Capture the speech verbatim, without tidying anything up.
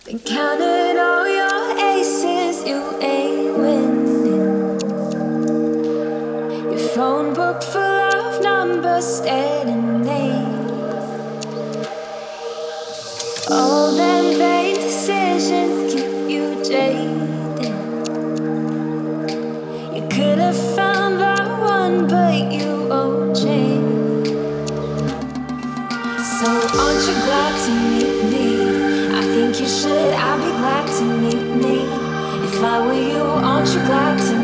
Been counting all your aces, you ain't winning. Your phone book full of numbers, staring names. All them vain decisions keep you jaded. You could have found the one, but you won't change. So aren't you glad to meet me? I think you should, I'd be glad to meet me. If I were you, aren't you glad to